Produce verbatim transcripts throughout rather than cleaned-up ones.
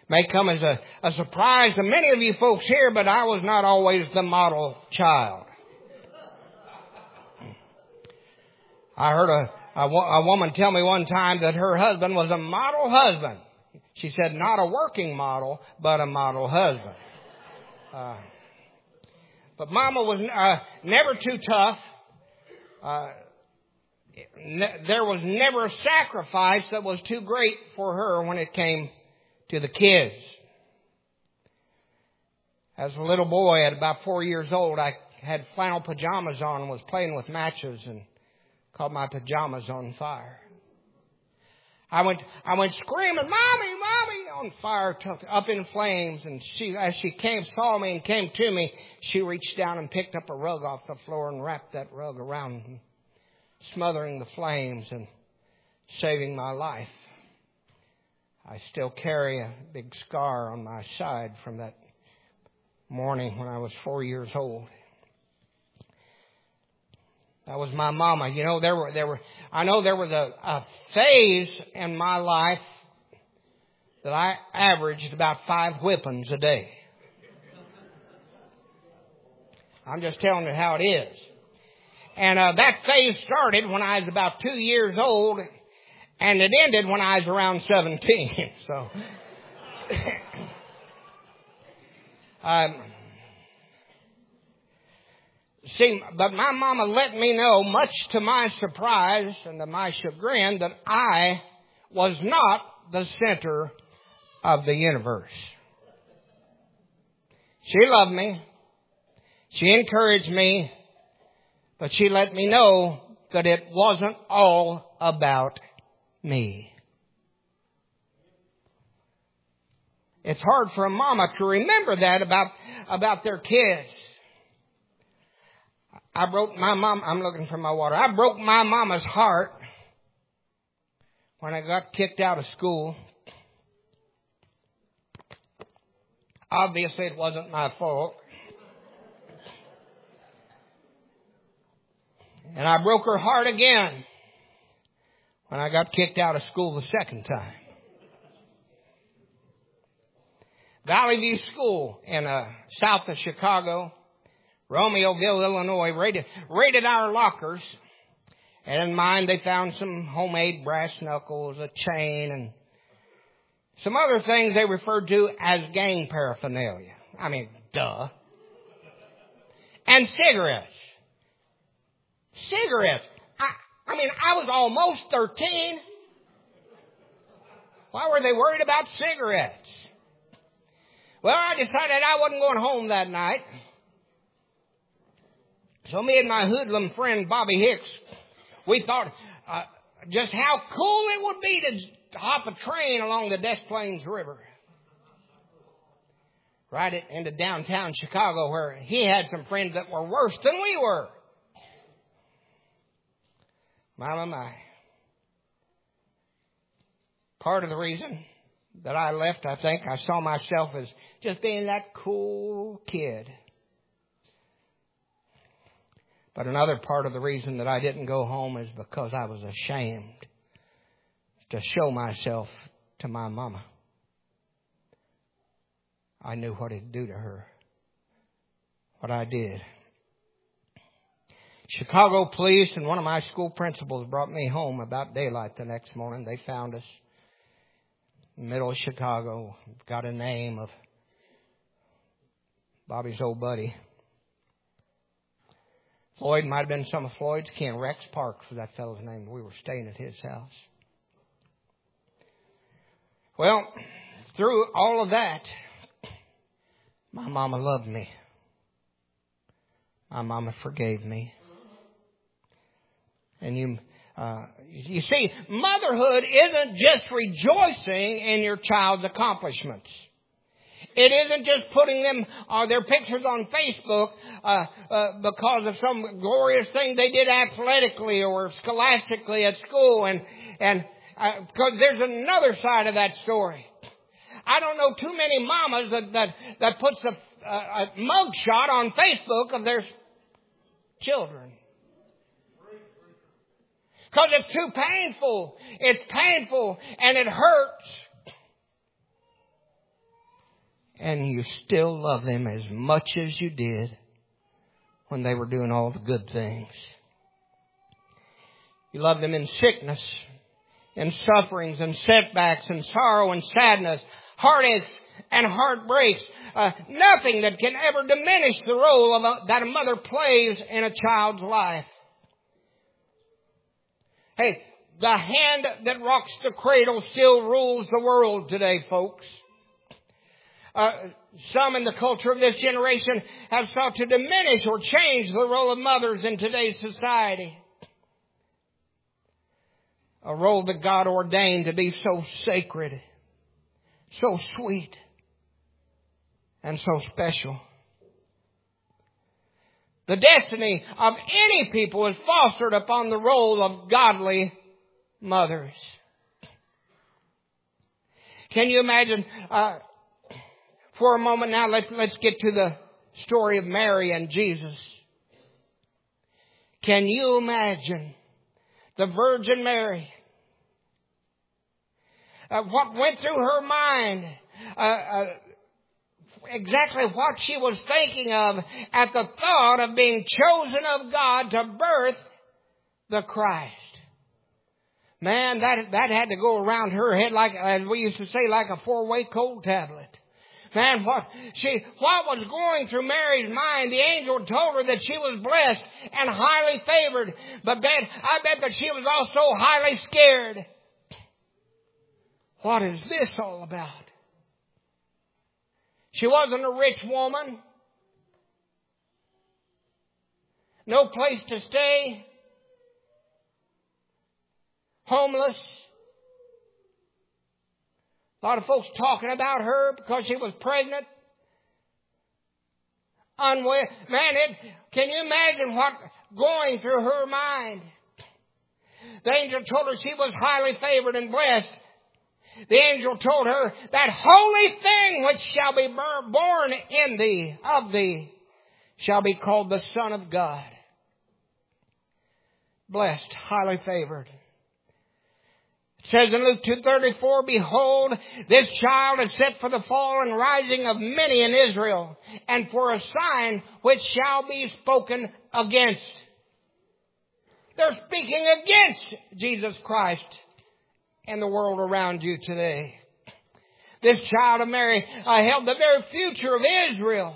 may come as a, a surprise to many of you folks here, but I was not always the model child. I heard a, a, a woman tell me one time that her husband was a model husband. She said not a working model, but a model husband. Uh, but Mama was uh, never too tough. Uh, ne- there was never a sacrifice that was too great for her when it came to the kids. As a little boy at about four years old, I had flannel pajamas on and was playing with matches and caught my pajamas on fire. I went, I went screaming, "Mommy, Mommy!" on fire, up in flames. And she, as she came, saw me and came to me, she reached down and picked up a rug off the floor and wrapped that rug around me, smothering the flames and saving my life. I still carry a big scar on my side from that morning when I was four years old. That was my mama. You know, there were, there were, I know there was a, a phase in my life that I averaged about five whippings a day. I'm just telling you how it is. And uh, that phase started when I was about two years old, and it ended when I was around seventeen. So, um, see, but my mama let me know, much to my surprise and to my chagrin, that I was not the center of the universe. She loved me. She encouraged me. But she let me know that it wasn't all about me. It's hard for a mama to remember that about, about their kids. I broke my mom, I'm looking for my water. I broke my mama's heart when I got kicked out of school. Obviously, it wasn't my fault. And I broke her heart again when I got kicked out of school the second time. Valley View School in uh, south of Chicago, Romeoville, Illinois, raided, raided our lockers. And in mine, they found some homemade brass knuckles, a chain, and some other things they referred to as gang paraphernalia. I mean, duh. And cigarettes. Cigarettes. I, I mean, I was almost thirteen. Why were they worried about cigarettes? Well, I decided I wasn't going home that night. So me and my hoodlum friend, Bobby Hicks, we thought uh, just how cool it would be to hop a train along the Des Plaines River. Right it into downtown Chicago, where he had some friends that were worse than we were. My, my, my. Part of the reason that I left, I think, I saw myself as just being that cool kid. But another part of the reason that I didn't go home is because I was ashamed to show myself to my mama. I knew what it'd do to her. What I did. Chicago police and one of my school principals brought me home about daylight the next morning. They found us in the middle of Chicago. Got a name of Bobby's old buddy. Floyd might have been some of Floyd's kin. Rex Parks was that fellow's name. We were staying at his house. Well, through all of that, my mama loved me. My mama forgave me. And you, uh, you see, motherhood isn't just rejoicing in your child's accomplishments. It isn't just putting them, uh, their pictures on Facebook uh, uh, because of some glorious thing they did athletically or scholastically at school. And and uh, because there's another side of that story. I don't know too many mamas that that, that puts a, a, a mug shot on Facebook of their children. Because it's too painful. It's painful and it hurts. and you still love them as much as you did when they were doing all the good things. You love them in sickness, in sufferings and setbacks and sorrow and sadness, heartaches and heartbreaks. Uh, nothing that can ever diminish the role of a, that a mother plays in a child's life. Hey, the hand that rocks the cradle still rules the world today, folks. Uh, some in the culture of this generation have sought to diminish or change the role of mothers in today's society. A role that God ordained to be so sacred, so sweet, and so special. The destiny of any people is fostered upon the role of godly mothers. Can you imagine, uh, for a moment now, let's, let's get to the story of Mary and Jesus. Can you imagine the Virgin Mary? Uh, what went through her mind? Uh, uh, exactly what she was thinking of at the thought of being chosen of God to birth the Christ. Man, that that had to go around her head like, as we used to say, like a four-way cold tablet. Man, what she what was going through Mary's mind? The angel told her that she was blessed and highly favored. But bet, I bet that she was also highly scared. What is this all about? She wasn't a rich woman. No place to stay. Homeless. A lot of folks talking about her because she was pregnant. Unwed. Man, it, can you imagine what going through her mind? The angel told her she was highly favored and blessed. The angel told her that holy thing which shall be born in thee, of thee, shall be called the Son of God. Blessed, highly favored. It says in Luke two thirty-four, behold, this child is set for the fall and rising of many in Israel, and for a sign which shall be spoken against. They're speaking against Jesus Christ and the world around you today. This child of Mary uh, held the very future of Israel.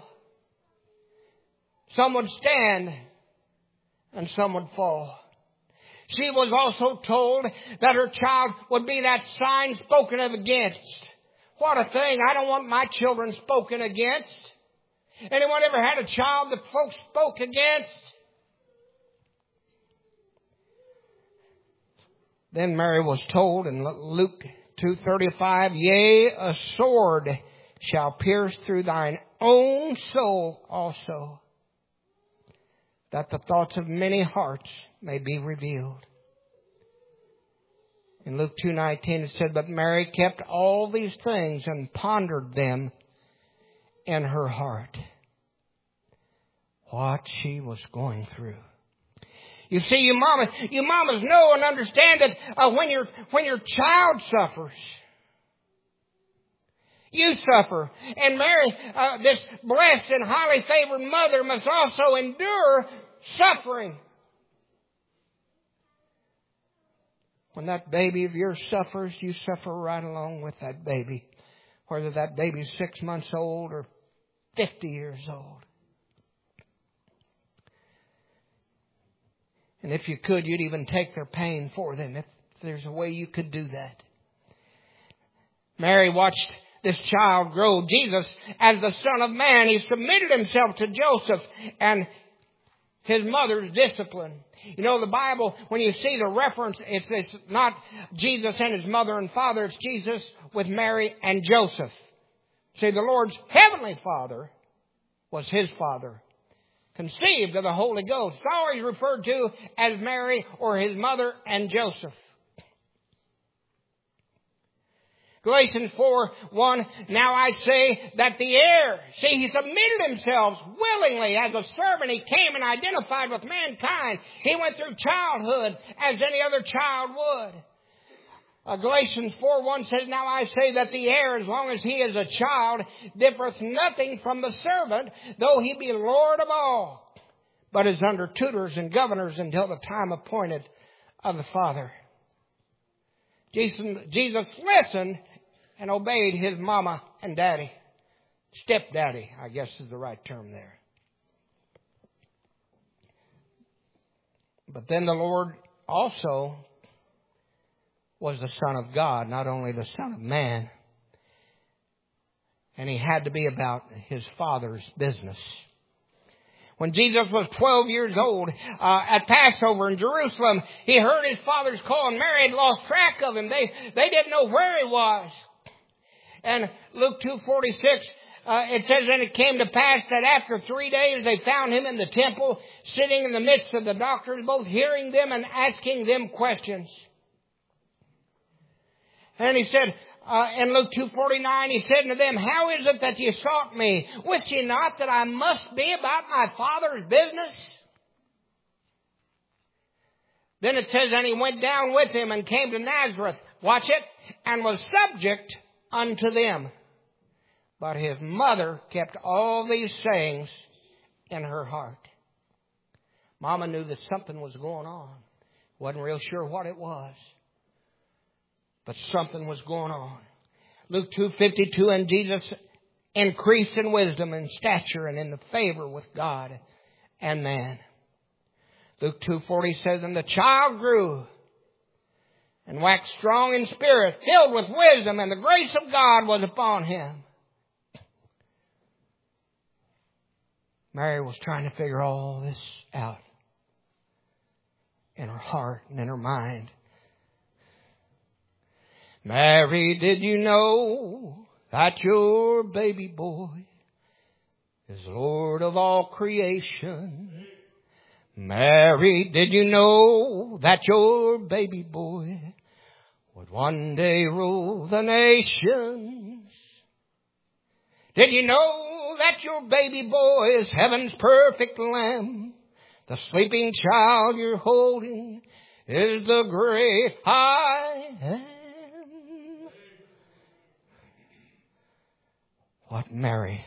Some would stand and some would fall. She was also told that her child would be that sign spoken of against. What a thing. I don't want my children spoken against. Anyone ever had a child that folks spoke against? Then Mary was told in Luke two thirty-five, yea, a sword shall pierce through thine own soul also, that the thoughts of many hearts may be revealed. In Luke two nineteen it said, but Mary kept all these things and pondered them in her heart. What she was going through. You see, you mamas, you mamas know and understand that uh, when your when your child suffers, you suffer. And Mary, uh, this blessed and highly favored mother, must also endure suffering. When that baby of yours suffers, you suffer right along with that baby, whether that baby's six months old or fifty years old. And if you could, you'd even take their pain for them, if there's a way you could do that. Mary watched this child grow. Jesus, as the Son of Man, He submitted Himself to Joseph and his mother's discipline. You know, the Bible, when you see the reference, it's, it's not Jesus and His mother and father. It's Jesus with Mary and Joseph. See, the Lord's heavenly Father was His father. Conceived of the Holy Ghost. It's always referred to as Mary or His mother and Joseph. Galatians four one, now I say that the heir, see, He submitted Himself willingly as a servant. He came and identified with mankind. He went through childhood as any other child would. Uh, Galatians four one says, Now I say that the heir, as long as he is a child, differeth nothing from the servant, though he be Lord of all, but is under tutors and governors until the time appointed of the Father. Jesus, Jesus listened and obeyed his mama and daddy. Stepdaddy, I guess is the right term there. But then the Lord also was the Son of God, not only the Son of Man. And he had to be about his Father's business. When Jesus was twelve years old, uh, at Passover in Jerusalem, he heard his Father's call, and Mary had lost track of him. They, they didn't know where he was. And Luke two forty-six, uh, it says, And it came to pass that after three days they found him in the temple, sitting in the midst of the doctors, both hearing them and asking them questions. And he said, uh, in Luke two forty-nine, he said unto them, How is it that ye sought me? Wist ye not that I must be about my Father's business? Then it says, And he went down with him and came to Nazareth, watch it, and was subject unto them. But his mother kept all these sayings in her heart. Mama knew that something was going on. Wasn't real sure what it was. But something was going on. Luke two fifty-two, And Jesus increased in wisdom and stature and in the favor with God and man. Luke two forty says, And the child grew and waxed strong in spirit, filled with wisdom, and the grace of God was upon him. Mary was trying to figure all this out in her heart and in her mind. Mary, did you know that your baby boy is Lord of all creation? Mary, did you know that your baby boy would one day rule the nations? Did you know that your baby boy is heaven's perfect lamb? The sleeping child you're holding is the great I am. What Mary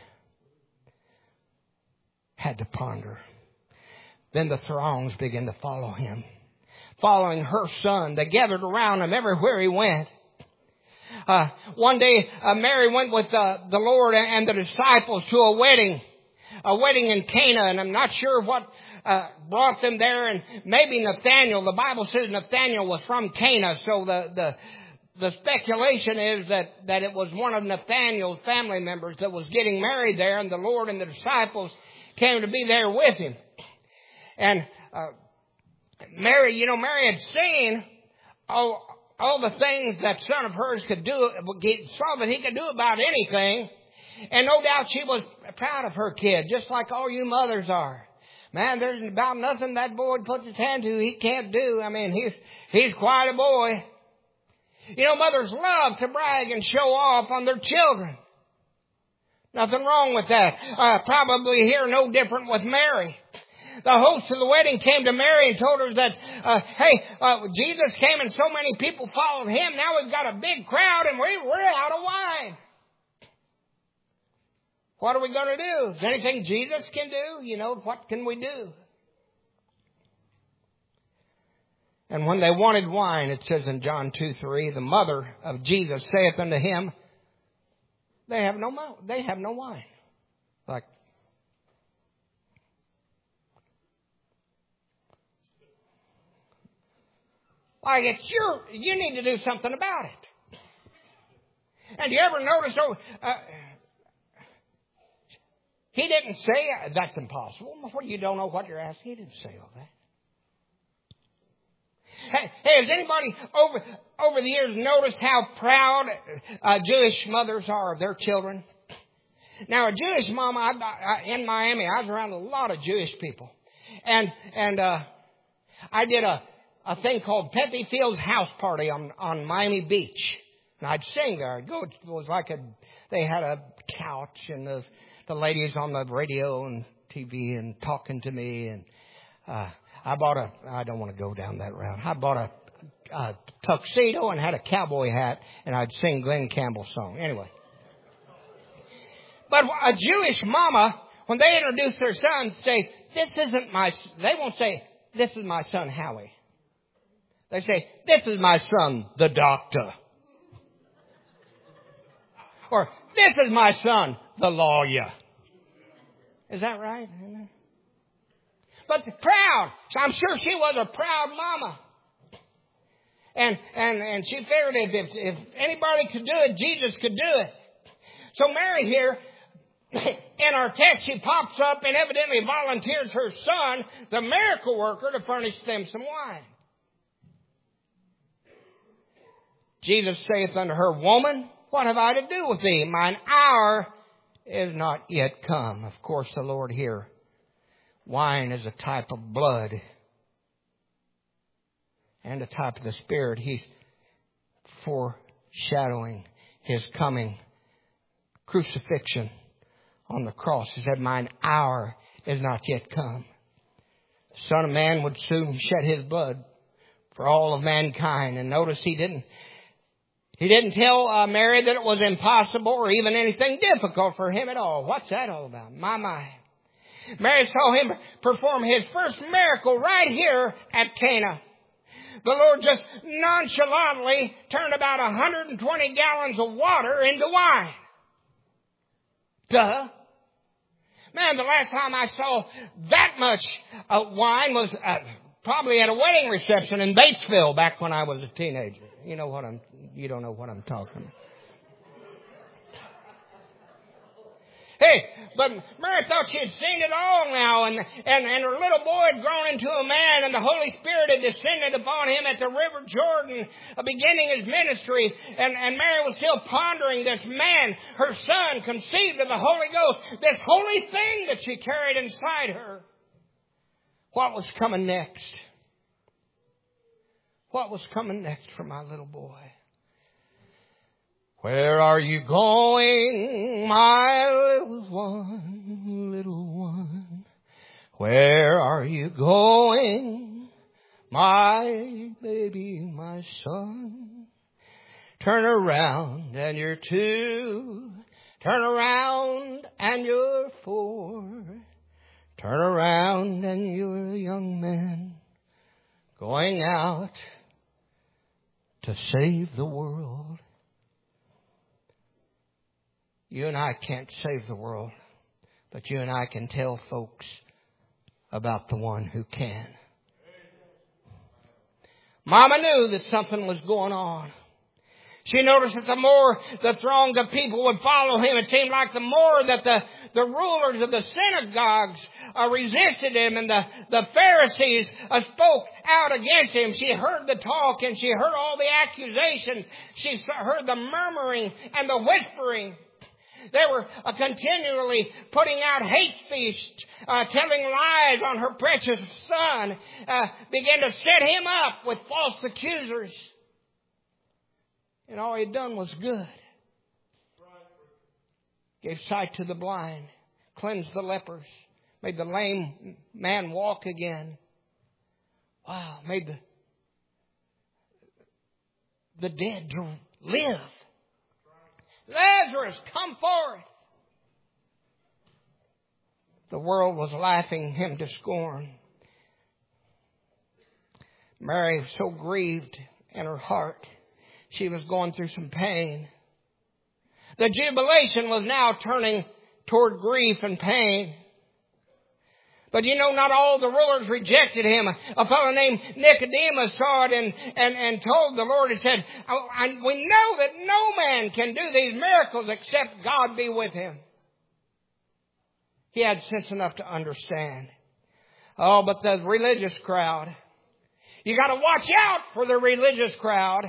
had to ponder. Then the throngs began to follow him. Following her son, they gathered around him everywhere he went. Uh, one day, uh, Mary went with uh, the Lord and the disciples to a wedding. A wedding in Cana, and I'm not sure what uh, brought them there. And maybe Nathaniel. The Bible says Nathaniel was from Cana, so the the The speculation is that, that it was one of Nathaniel's family members that was getting married there, and the Lord and the disciples came to be there with him. And uh, Mary, you know, Mary had seen all, all the things that son of hers could do, saw that he could do about anything. And no doubt she was proud of her kid, just like all you mothers are. Man, there's about nothing that boy puts his hand to he can't do. I mean, he's he's quite a boy. You know, mothers love to brag and show off on their children. Nothing wrong with that. Uh, probably here no different with Mary. The host of the wedding came to Mary and told her that, uh, hey, uh, Jesus came and so many people followed him. Now we've got a big crowd and we, we're out of wine. What are we going to do? Is there anything Jesus can do? You know, what can we do? And when they wanted wine, it says in John two three, the mother of Jesus saith unto him, They have no they have no wine. Like, like it's your, you need to do something about it. And you ever notice, oh, uh, he didn't say that's impossible. You don't know what you're asking. He didn't say all that. Hey, hey, has anybody over over the years noticed how proud uh, Jewish mothers are of their children? Now, a Jewish mama I, I, in Miami, I was around a lot of Jewish people, and and uh, I did a a thing called Pepe Field's House Party on on Miami Beach, and I'd sing there. I'd go. It was like a they had a couch and the the ladies on the radio and T V and talking to me and. Uh, I bought a, I don't want to go down that route. I bought a a tuxedo and had a cowboy hat, and I'd sing Glenn Campbell's song. Anyway. But a Jewish mama, when they introduce their son, say, this isn't my, they won't say, this is my son Howie. They say, this is my son, the doctor. Or, this is my son, the lawyer. Is that right? But proud. I'm sure she was a proud mama. And, and, and she figured if, if, if anybody could do it, Jesus could do it. So Mary here, in our text, she pops up and evidently volunteers her son, the miracle worker, to furnish them some wine. Jesus saith unto her, Woman, what have I to do with thee? Mine hour is not yet come. Of course, the Lord here, wine is a type of blood and a type of the Spirit. He's foreshadowing His coming crucifixion on the cross. He said, Mine hour is not yet come. The Son of Man would soon shed His blood for all of mankind. And notice He didn't He didn't tell uh, Mary that it was impossible or even anything difficult for Him at all. What's that all about? My, my. Mary saw Him perform His first miracle right here at Cana. The Lord just nonchalantly turned about one hundred twenty gallons of water into wine. Duh. Man, the last time I saw that much uh, wine was uh, probably at a wedding reception in Batesville back when I was a teenager. You know what I'm, you don't know what I'm talking about. Hey, but Mary thought she had seen it all now, and, and, and her little boy had grown into a man, and the Holy Spirit had descended upon him at the River Jordan, uh, beginning his ministry, and, and Mary was still pondering this man, her son, conceived of the Holy Ghost, this holy thing that she carried inside her. What was coming next? What was coming next for my little boy? Where are you going, my little one, little one? Where are you going, my baby, my son? Turn around and you're two. Turn around and you're four. Turn around and you're a young man going out to save the world. You and I can't save the world, but you and I can tell folks about the one who can. Mama knew that something was going on. She noticed that the more the throng of people would follow him, it seemed like the more that the, the rulers of the synagogues uh, resisted him, and the, the Pharisees uh, spoke out against him. She heard the talk, and she heard all the accusations. She heard the murmuring and the whispering. They were uh, continually putting out hate feasts, uh, telling lies on her precious son, uh, began to set him up with false accusers. And all he'd done was good. Gave sight to the blind, cleansed the lepers, made the lame man walk again. Wow, made the, the dead to live. Lazarus, come forth. The world was laughing him to scorn. Mary was so grieved in her heart. She was going through some pain. The jubilation was now turning toward grief and pain. But you know, not all the rulers rejected him. A fellow named Nicodemus saw it and, and, and told the Lord and said, oh, I, we know that no man can do these miracles except God be with him. He had sense enough to understand. Oh, but the religious crowd. You got to watch out for the religious crowd.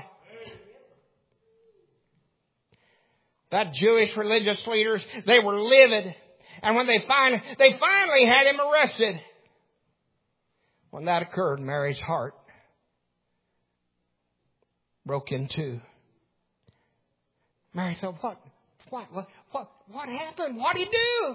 That Jewish religious leaders, they were livid. And when they find, they finally had him arrested. When that occurred, Mary's heart broke in two. Mary thought, what, what, what, what, what happened? What did he do?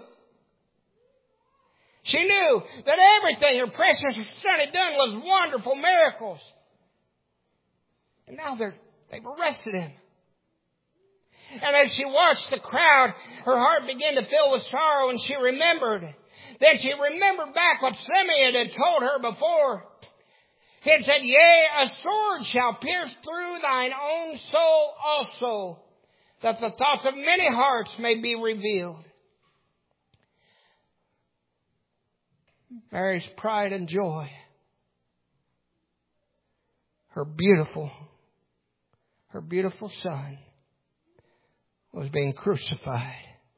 She knew that everything her precious son had done was wonderful miracles. And now they're, they've arrested him. And as she watched the crowd, her heart began to fill with sorrow, and she remembered. Then she remembered back what Simeon had told her before. He had said, yea, a sword shall pierce through thine own soul also, that the thoughts of many hearts may be revealed. Mary's pride and joy. Her beautiful, her beautiful son was being crucified.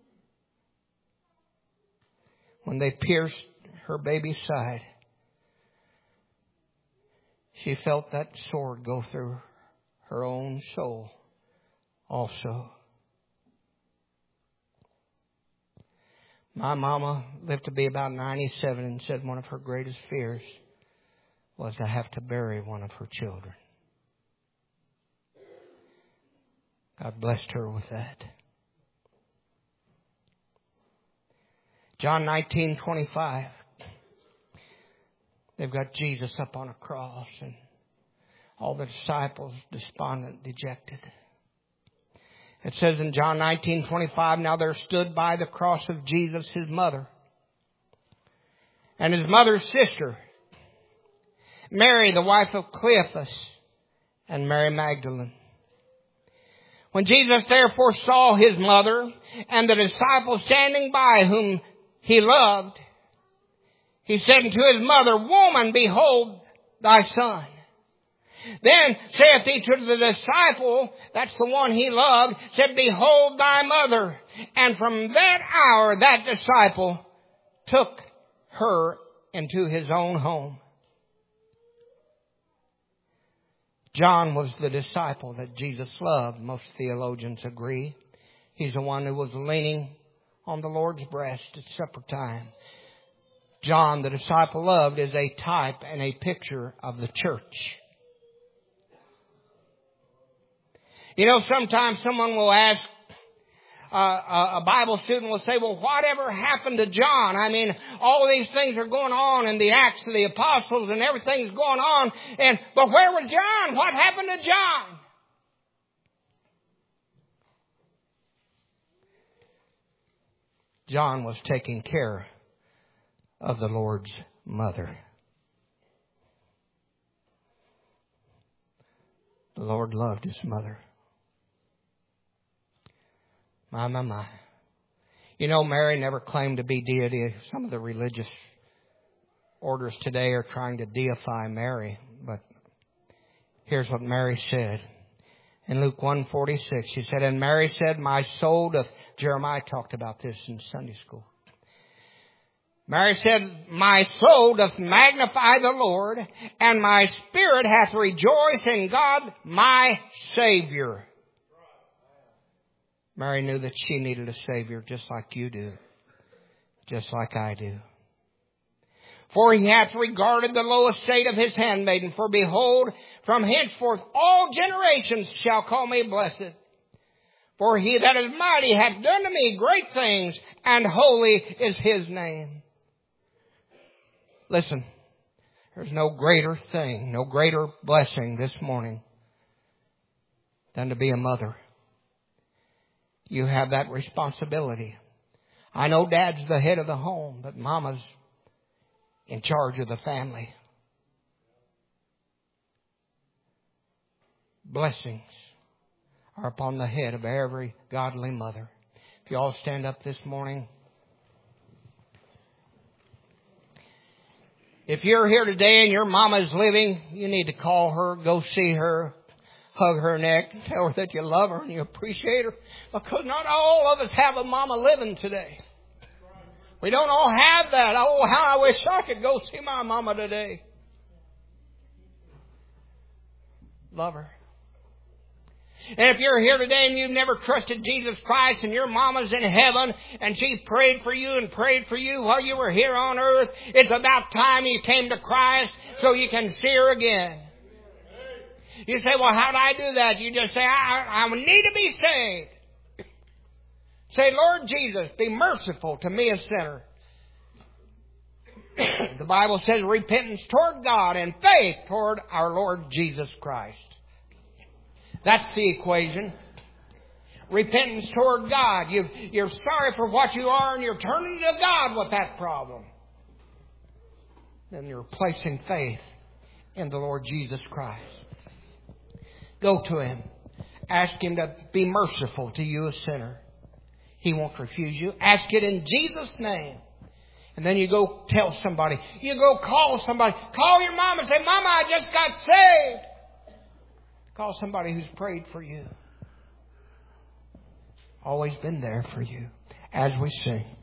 When they pierced her baby's side, she felt that sword go through her own soul also. My mama lived to be about ninety-seven and said one of her greatest fears was to have to bury one of her children. God blessed her with that. John nineteen twenty-five. They've got Jesus up on a cross and all the disciples despondent, dejected. It says in John nineteen twenty-five, now there stood by the cross of Jesus his mother and his mother's sister, Mary, the wife of Cleophas, and Mary Magdalene. When Jesus therefore saw his mother and the disciple standing by whom he loved, he said unto his mother, Woman, behold thy son. Then saith he to the disciple, that's the one he loved, said, Behold thy mother. And from that hour that disciple took her into his own home. John was the disciple that Jesus loved. Most theologians agree. He's the one who was leaning on the Lord's breast at supper time. John, the disciple loved, is a type and a picture of the church. You know, sometimes someone will ask, uh, a Bible student will say, well, whatever happened to John? I mean, all these things are going on in the Acts of the Apostles and everything's going on. And but where was John? What happened to John? John was taking care of the Lord's mother. The Lord loved his mother. My, my, my. You know, Mary never claimed to be deity. Some of the religious orders today are trying to deify Mary. But here's what Mary said. In Luke one forty-six, she said, And Mary said, My soul doth... Jeremiah talked about this in Sunday school. Mary said, My soul doth magnify the Lord, and my spirit hath rejoiced in God my Savior. Mary knew that she needed a Savior just like you do. Just like I do. For he hath regarded the low estate of his handmaiden. For behold, from henceforth all generations shall call me blessed. For he that is mighty hath done to me great things, and holy is his name. Listen, there's no greater thing, no greater blessing this morning than to be a mother. You have that responsibility. I know Dad's the head of the home, but Mama's in charge of the family. Blessings are upon the head of every godly mother. If you all stand up this morning. If you're here today and your mama is living, you need to call her, go see her, hug her neck, tell her that you love her and you appreciate her. Because not all of us have a mama living today. We don't all have that. Oh, how I wish I could go see my mama today. Love her. And if you're here today and you've never trusted Jesus Christ and your mama's in heaven and she prayed for you and prayed for you while you were here on earth, it's about time you came to Christ so you can see her again. You say, well, how do I do that? You just say, I, I need to be saved. Say, Lord Jesus, be merciful to me, a sinner. The Bible says repentance toward God and faith toward our Lord Jesus Christ. That's the equation. Repentance toward God. You've, you're sorry for what you are and you're turning to God with that problem. Then you're placing faith in the Lord Jesus Christ. Go to Him. Ask Him to be merciful to you, a sinner. He won't refuse you. Ask it in Jesus' name. And then you go tell somebody. You go call somebody. Call your mom and say, Mama, I just got saved. Call somebody who's prayed for you. Always been there for you. As we sing.